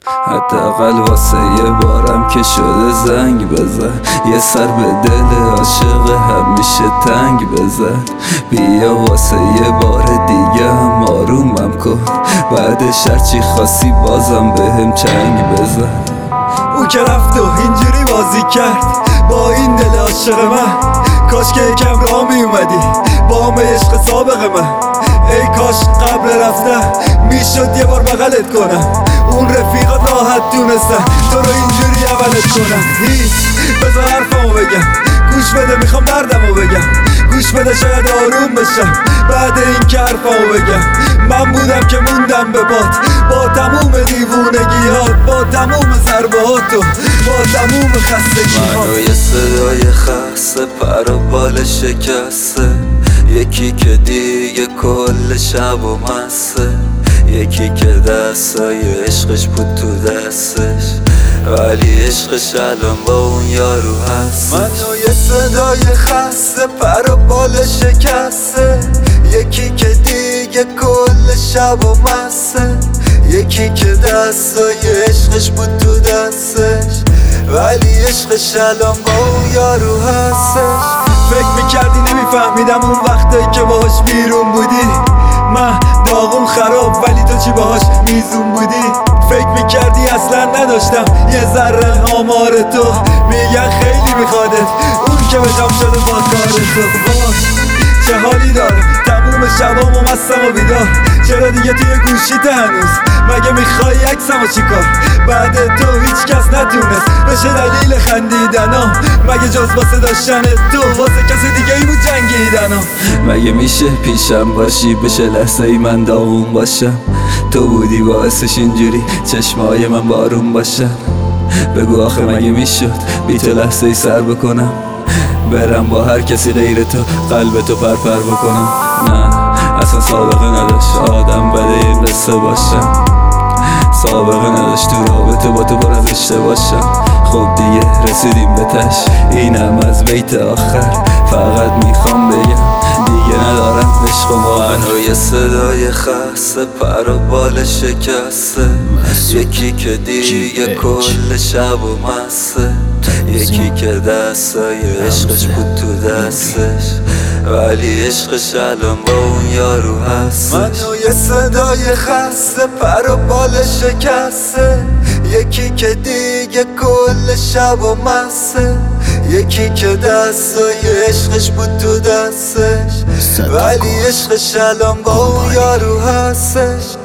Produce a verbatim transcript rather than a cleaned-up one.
حداقل واسه یه بارم که شده زنگ بزن، یه سر به دل عاشق همیشه تنگ بزن. بیا واسه یه بار دیگه هم آرومم کن، بعدش هرچی خاصی بازم بهم چنگ بزن. اون که رفت و اینجوری بازی کرد با این دل عاشق من، کاش که یکم راه می اومدی با هم عشق سابق من. ای کاش قبل رفتن میشد یه بار بغلت کنم، اون رفیقات راحت دونستن تو رو اینجوری اولت کنم. هیچ بذار حرفمو بگم، گوش بده میخوام دردمو بگم، گوش بده شاید آروم بشم بعد این که حرفمو بگم. من بودم که موندم به باد با تموم دیوونگیات، با تموم ضربهاتو، با تموم خستگیات. منو یه صدای خسته پر و بال شکسته، یکی که دیگه کل شب و مسته، یکی که دستای عشقش بود تو دستش ولی عشقش الان با اون یارو هست. منو یه صدای خسته پر و بال شکسته، یکی که دیگه کل شب و مسته، یکی که دستای عشقش بود تو دستش ولی عشقش الان با اون یارو هستش. فکر میکردی نمیفهمیدم اون وقتایی که باهاش بیرون بودی، من داغم خراب ولی تو چی باهاش میزون بودی. فکر میکردی اصلا نداشتم یه ذره آمار تو، میگن خیلی میخوادت اون که بجام شده با کار تو. چه حالی داره تموم شبام و مستم و بیدار، چرا دیگه توی گوشیت هنوز؟ مگه میخوای عکسمو چیکار؟ بعد تو هیچ کس نتونست بشه دلیل خندیدنم، مگه جز واسه داشتن تو واسه کسی دیگه ای بود جنگیدنم؟ مگه میشه پیشم باشی بشه لحظه ای من داغون باشم؟ تو بودی باعثش اینجوری چشمای من بارون باشن. بگو آخه مگه میشد بی تو لحظه ای سر بکنم، برم با هر کسی غیر تو قلب تو پرپر بکنم؟ نه اصلا سابقه نداشت آدم بده این قصه باشم، سابقه نداشت تو رابطه با تو پر از اشته باشم. خب دیگه رسیدیم به تش، اینم از بیت آخر، فقط میخوام بگم دیگه ندارم عشق و منو یه صدای خسته پر و بال شکسته، یکی که دیگه کل شب و مسته، یکی که دستای عشقش بود تو دستش ولی عشقش الان با اون یارو هستش. منو یه صدای خسته پر و بال شکسته، یکی که دیگه کل شب و مسته، یکی که دستای عشقش بود تو دستش ولی عشقش الان با اون یارو هستش.